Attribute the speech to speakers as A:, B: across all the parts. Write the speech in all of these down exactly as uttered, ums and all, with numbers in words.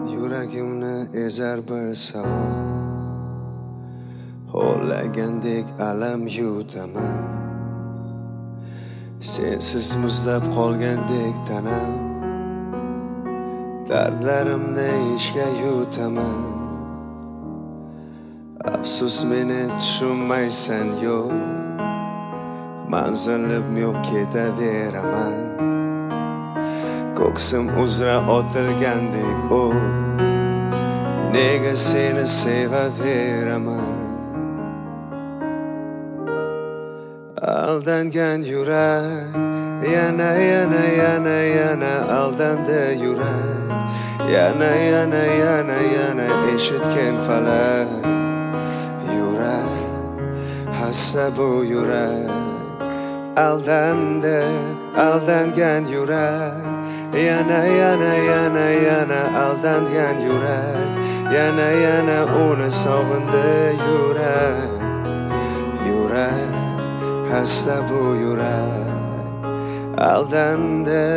A: Yuragimni ezar bir savol, xohlagandek alam yutaman. Sensiz muzlab qolgandek tanam, dardlarimni ichga yutaman. Afsus meni tushunmaysan yo'q, manzilim yo'q ketaveraman. Ko'ksim uzra otilgandek o, nega seni sevaveraman. Aldangan yurak, yana yana yana yana aldandi yurak. Yana yana yana yana eshitgan falak. Yurak, hasta bu yurak. Aldandi, aldangan yurak. Yana yana yana yana aldangan yurak. Yana yana uni sog'indi yurak. Yurak, hasta bu yurak. Aldandi.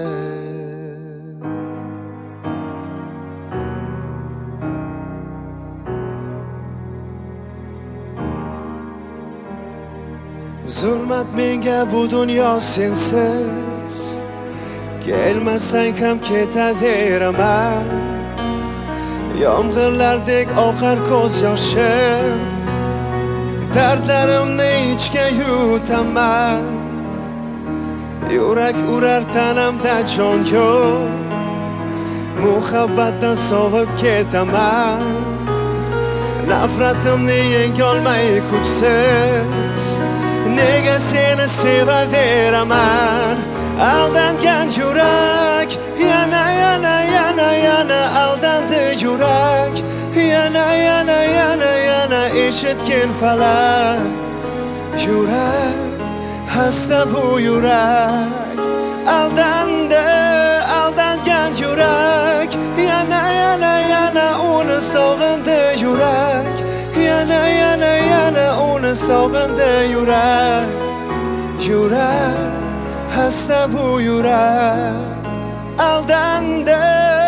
A: Zulmat menga bu dunyo sensiz, kelmasang ham ketaveraman. Yomg'irlardek oqar ko'z yoshim, dardlarimni ichga yutaman. Yurak urar tanamda jon yo'q, muhabbatdan sovib ketaman. Nafratimni yengolmay kuchsiz, nega seni sevaveraman. Aldangan yurak, yana yana yana yana aldandi yurak. Yana yana yana yana eshitgan falak. Yurak, hasta bu yurak. Aldandi, aldangan yurak. Yana yana yana uni sog'indi yurak. Yana yana yana uni sog'indi yurak. Yurak, hasta bu yurak. Aldandi.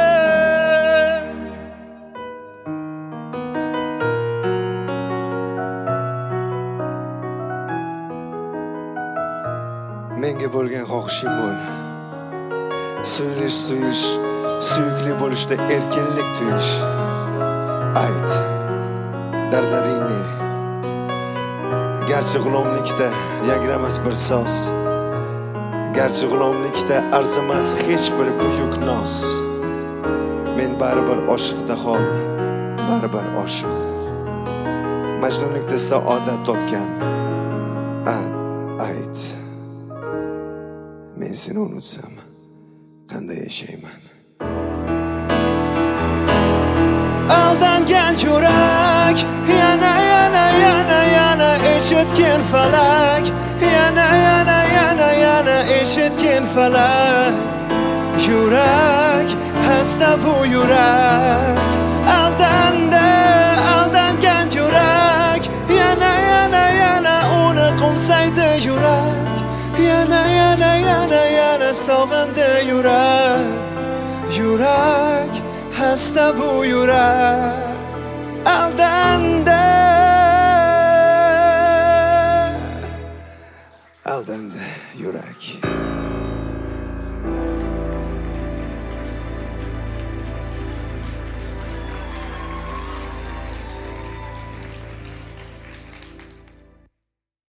A: Menga bo'lgan xohishim bo'l. Suylish suyish, suyukli bo'lishda erkinlik tuyish. Ayt, dardlaringni. Garchi g'ulomlikda yagramas bir so'z, garchi g'ulomlikda arzimas hech bir buyuk noz. Men baribir oshiqda hol, baribir oshiq. Majnunlikda saodat topgan. Ayt, men seni unutsam qanday yashayman? Aldangan yurak, yana yana yana yana eshitgan falak. Yana yana yana yana eshitgan falak. Yurak, hasta bu yurak. Aldandi, aldangan yurak. Yana yana yana uni qo'msaydi yurak. Yana yana yana yana sog'indi yurak. Yurak, hasta bu yurak. Aldandi. Aldandi yurak.